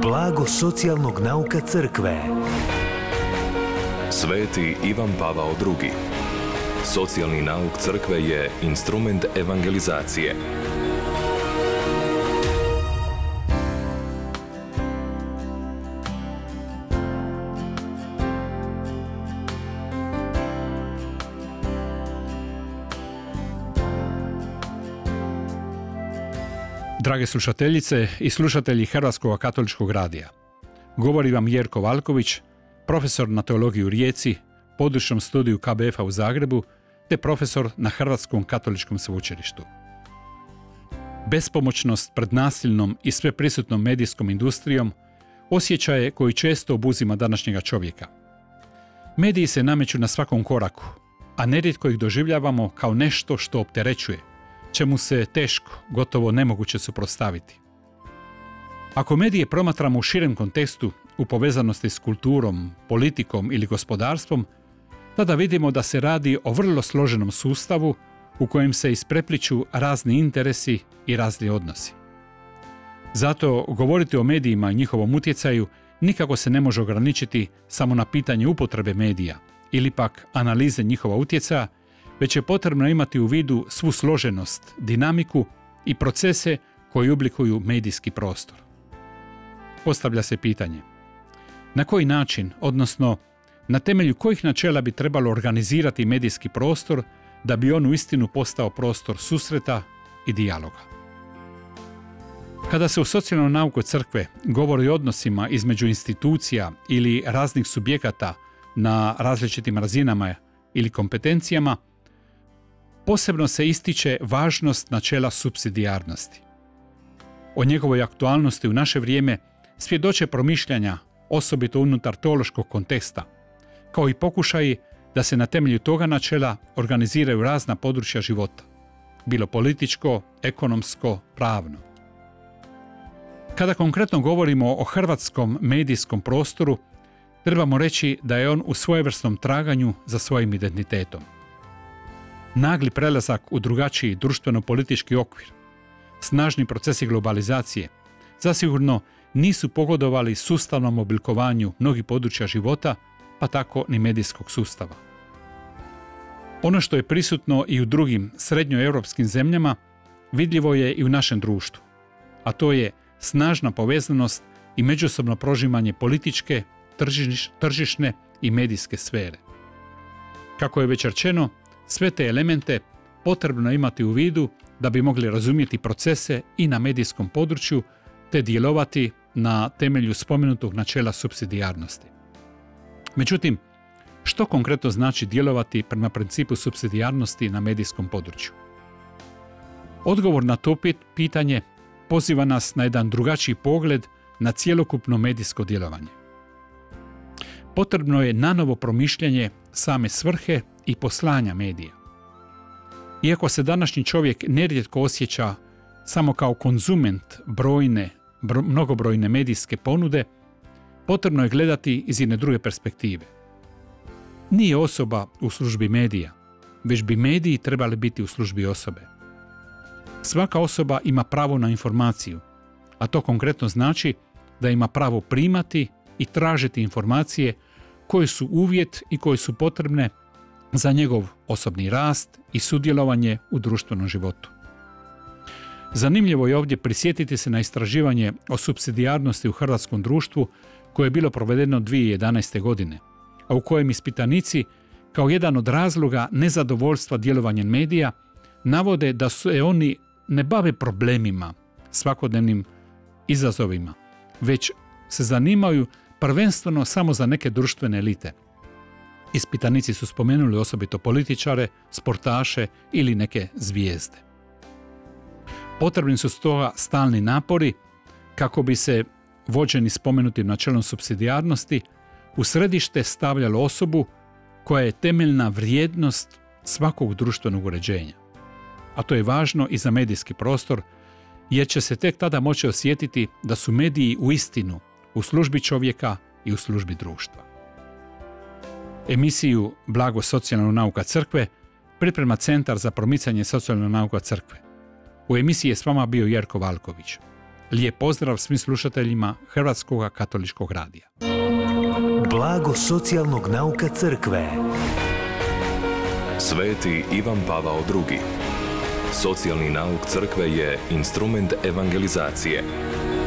Blago socijalnog nauka crkve. Sveti Ivan Pavao II. Socijalni nauk crkve je instrument evangelizacije. Drage slušateljice i slušatelji Hrvatskog katoličkog radija, govori vam Jerko Valković, profesor na teologiji u Rijeci, područnom studiju KBF-a u Zagrebu, te profesor na Hrvatskom katoličkom sveučilištu. Bespomoćnost pred nasilnom i sveprisutnom medijskom industrijom osjećaj je koji često obuzima današnjega čovjeka. Mediji se nameću na svakom koraku, a nerijetko ih doživljavamo kao nešto što opterećuje, čemu se teško, gotovo nemoguće suprotstaviti. Ako medije promatramo u širem kontekstu, u povezanosti s kulturom, politikom ili gospodarstvom, tada vidimo da se radi o vrlo složenom sustavu u kojem se isprepliću razni interesi i razni odnosi. Zato govoriti o medijima i njihovom utjecaju nikako se ne može ograničiti samo na pitanje upotrebe medija ili pak analize njihova utjecaja, već je potrebno imati u vidu svu složenost, dinamiku i procese koji oblikuju medijski prostor. Postavlja se pitanje: na koji način, odnosno na temelju kojih načela bi trebalo organizirati medijski prostor da bi on uistinu postao prostor susreta i dijaloga? Kada se u socijalnoj nauci crkve govori o odnosima između institucija ili raznih subjekata na različitim razinama ili kompetencijama, posebno se ističe važnost načela supsidijarnosti. O njegovoj aktualnosti u naše vrijeme svjedoče promišljanja, osobito unutar teološkog konteksta, kao i pokušaji da se na temelju toga načela organiziraju razna područja života, bilo političko, ekonomsko, pravno. Kada konkretno govorimo o hrvatskom medijskom prostoru, trebamo reći da je on u svojevrsnom traganju za svojim identitetom. Nagli prelazak u drugačiji društveno-politički okvir, snažni procesi globalizacije, zasigurno nisu pogodovali sustavnom oblikovanju mnogih područja života, pa tako ni medijskog sustava. Ono što je prisutno i u drugim srednjoeuropskim zemljama vidljivo je i u našem društvu, a to je snažna povezanost i međusobno prožimanje političke, tržišne i medijske sfere. Kako je već rečeno, sve te elemente potrebno je imati u vidu da bi mogli razumjeti procese i na medijskom području te djelovati na temelju spomenutog načela supsidijarnosti. Međutim, što konkretno znači djelovati prema principu supsidijarnosti na medijskom području? Odgovor na to pitanje poziva nas na jedan drugačiji pogled na cjelokupno medijsko djelovanje. Potrebno je nanovo promišljanje same svrhe i poslanja medija. Iako se današnji čovjek nerijetko osjeća samo kao konzument mnogobrojne medijske ponude, potrebno je gledati iz jedne druge perspektive. Nije osoba u službi medija, već bi mediji trebali biti u službi osobe. Svaka osoba ima pravo na informaciju, a to konkretno znači da ima pravo primati i tražiti informacije koje su uvjet i koje su potrebne za njegov osobni rast i sudjelovanje u društvenom životu. Zanimljivo je ovdje prisjetiti se na istraživanje o supsidijarnosti u hrvatskom društvu koje je bilo provedeno 2011. godine, a u kojem ispitanici kao jedan od razloga nezadovoljstva djelovanjem medija navode da se oni ne bave problemima, svakodnevnim izazovima, već se zanimaju prvenstveno samo za neke društvene elite. Ispitanici su spomenuli osobito političare, sportaše ili neke zvijezde. Potrebni su stoga stalni napori kako bi se, vođeni spomenutim načelom supsidijarnosti, u središte stavljalo osobu koja je temeljna vrijednost svakog društvenog uređenja. A to je važno i za medijski prostor, jer će se tek tada moći osjetiti da su mediji uistinu u službi čovjeka i u službi društva. Emisiju Blago socijalna nauka crkve priprema Centar za promicanje socijalne nauke crkve. U emisiji je s vama bio Jerko Valković. Lijep pozdrav svim slušateljima Hrvatskog katoličkog radija. Blago socijalnog nauka crkve. Sveti Ivan Pavao II. Socijalni nauk crkve je instrument evangelizacije.